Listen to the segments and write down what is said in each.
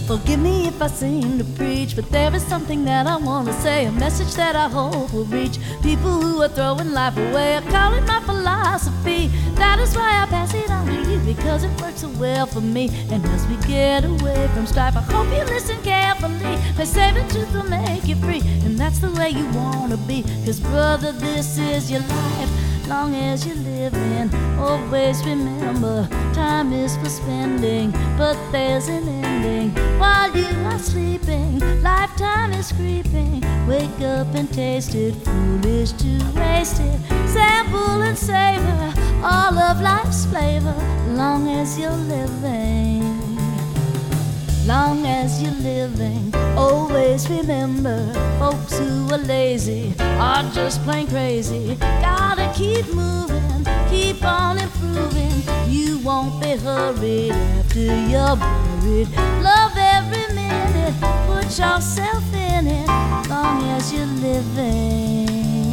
Forgive me if I seem to preach, but there is something that I want to say, a message that I hope will reach people who are throwing life away. I call it my philosophy. That is why I pass it on to you, because it works so well for me. And as we get away from strife, I hope you listen carefully. They say the truth will make you free, and that's the way you want to be. Cause brother, this is your life. Long as you're living, always remember, time is for spending, but there's an ending. While you are sleeping, lifetime is creeping. Wake up and taste it, foolish to waste it. Sample and savor all of life's flavor, long as you're living. Long as you're living, always remember, folks who are lazy are just plain crazy. Gotta keep moving, keep on improving. You won't be hurried after you're buried. Love every minute, put yourself in it, long as you're living.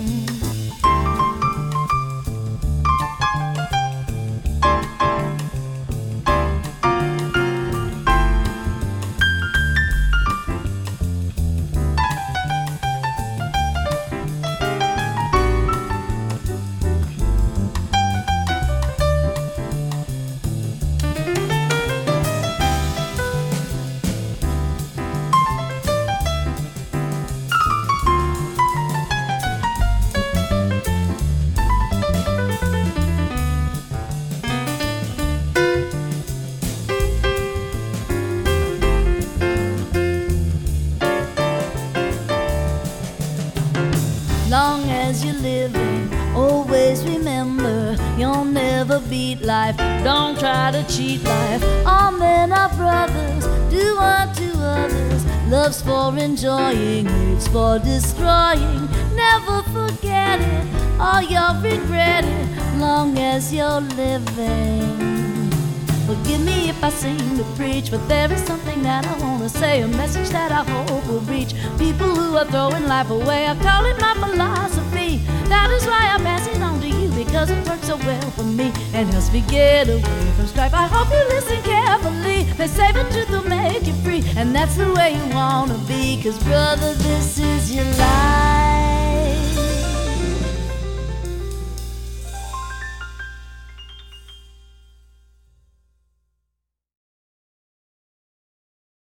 Long as you're living, always remember, you'll never beat life. Don't try to cheat life. All men are brothers, do unto others. Love's for enjoying, hate's for destroying. Never forget it, or you'll regret it, long as you're living. Forgive me if I seem to preach, but there is something that I want to say, a message that I hope will reach people who are throwing life away. I call it my philosophy. That is why I pass it on to you, because it works so well for me and helps me get away from strife. I hope you listen carefully. They say the truth will make you free, and that's the way you want to be. Cause brother, this is your life.